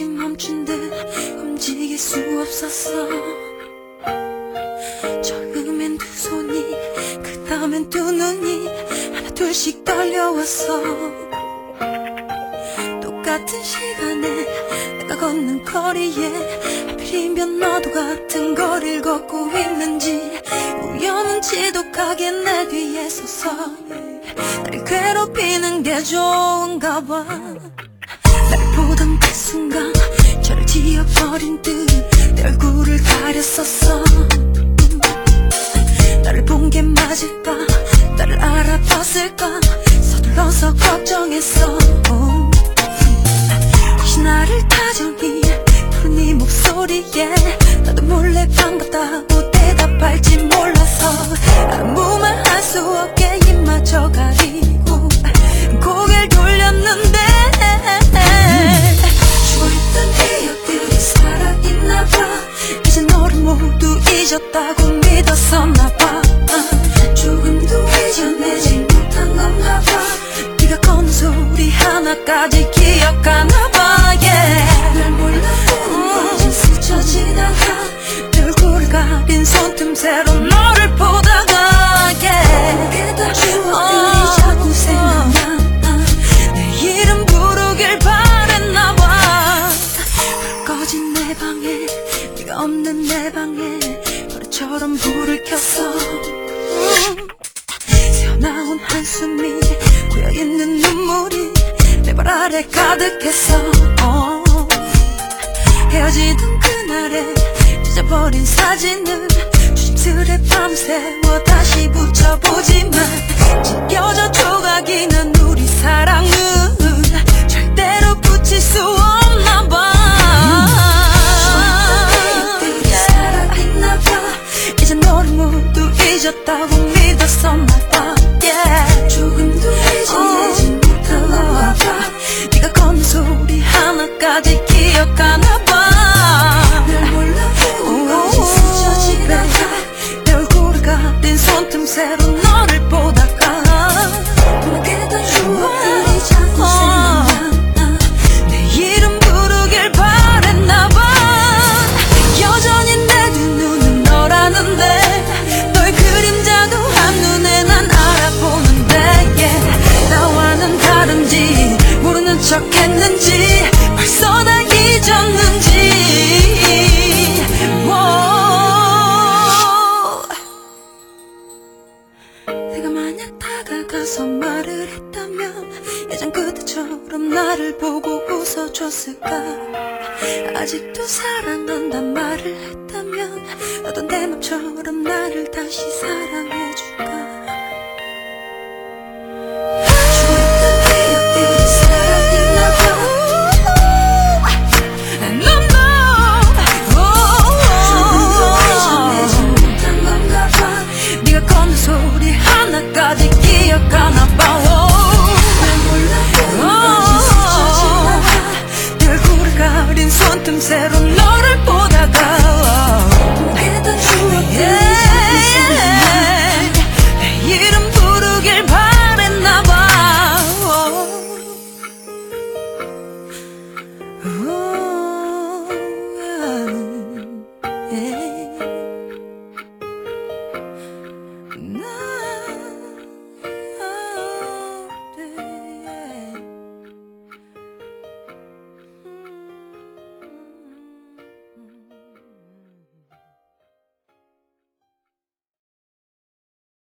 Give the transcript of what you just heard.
잠시 멈춘 듯 움직일 수 없었어. 처음엔 두 손이, 그 다음엔 두 눈이 하나 둘씩 떨려왔어. 똑같은 시간에 내가 걷는 거리에 하필이면 너도 같은 거리를 걷고 있는지, 우연은 지독하게 내 뒤에 서서 나를 괴롭히는 게 좋은가 봐. 나를 보던 그 순간 저를 지워버린 듯 내 얼굴을 가렸었어. 나를 본 게 맞을까, 나를 알아봤을까 서둘러서 걱정했어. 혹시 나를 다정히 부른 네 목소리에 나도 몰래 반갑다고 대답할지 몰라서 아무 말 할 수 없게 입마저 가리고 고개를 돌렸는데, 죽어있던 기억들이 살아있나봐. 이제 너를 모두 잊었다고 믿었었나봐. 조금도 잊어내지 못한 건가봐. 네가 걷는 소리 하나까지 기억하나봐. 날 몰라보는 거지 스쳐 지나가 내 얼굴을 가린 손틈새로 너를 보다가 오래된 추억들이 자꾸 생각나. 내 이름 부르길 바랬나봐. 불 꺼진 내 방에, 네가 없는 내 방에 노래처럼 불을 켰어. 새어나온 한숨이 고여있는 눈물이 내 발 아래 가득했어. 헤어지던 그날에 잊어버린 사진을 조심스레 밤새워 다시 붙여보지만 찢겨져 조각이 난 우리 사랑은 절대로 붙일 수 없나봐. 기억들이 살아있나봐. 이제 너를 모두 잊었다고 믿었었나봐. 조금도 잊어내지 못한 건가봐. 네가 걷는 소리 하나까지 기억하나봐. 날 몰라보는 거지 스쳐 지나가 내 얼굴을 가린 손틈새로 너를 보다가 오래된 추억들이 자꾸 생각나. 내 이름 부르길 바랬나봐. 여전히 내 두 눈은 너라는데 너의 그림자도 한눈에 난 알아보는데 나와는 다른지 모르는 척했는지 벌써 날 잊었는지. 내가 만약 다가가서 말을 했다면 예전 그때처럼 나를 보고 웃어줬을까. 아직도 사랑한단 말을 했다면 너도 내 맘처럼 나를 다시 사랑해줄까. 소리 하나까지 기억하나봐.